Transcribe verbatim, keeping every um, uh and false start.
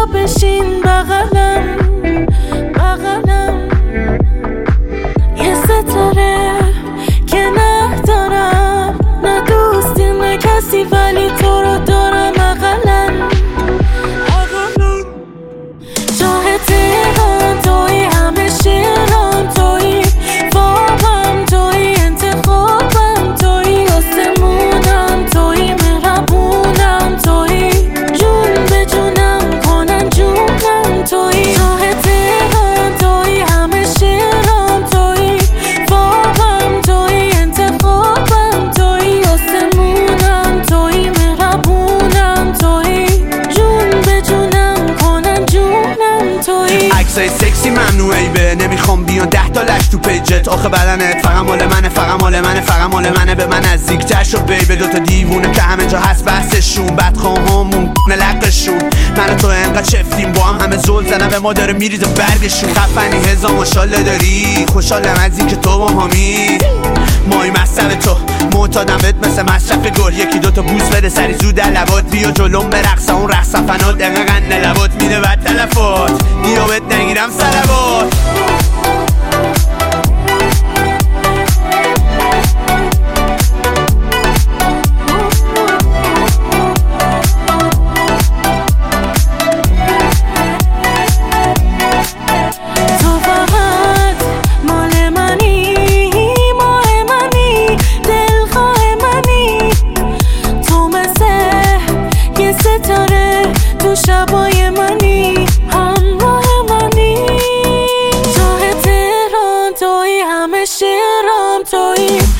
بشین بغلم بغلم، یه ستاره که ندارم، نه دوستی نه کسی، ولی تو رو دارم اقلم اقلم. جاه تهران توی، همه شیران توی، خوابم توی، انتخابم توی، آسمونم توی، مهربونم توی، جون به جونم کنن جونم توی. جاه تهران توی، همه شیران توی، خوابم توی، انتخابم توی، آسمونم توی، مهربونم توی، جون به جونم کنن جونم توی. عکسای سکسی ممنوعی به نمیخوام بیان ده تا لش تو پیجت، آخه بدنت فقط مال منه، فقط مال منه، فقط مال منه. به من نزدیکتر شو بیبه، دوتا دیوونه که همه جا هست بحثشون، بدخواهامون نلقشون. من و تو انقدر چفتیم با هم، همه زل زنن به ما داره میریزه برگشون. خفنی هزار ماشالله داری، خوشحالم از این که تو با همی مای مصرف تو معتادم بهت مثل مصرف گل. یکی دوتا بوس بده سری زود در لبات، بیا جلوم برقصه اون رقص فنات، دقیقا قند لبات میده بد تلفات، بیا بهت نگیرم سلوات. ستاره تو شبای منی، همراه منی. جاه تهران توی، همه شیرام توی،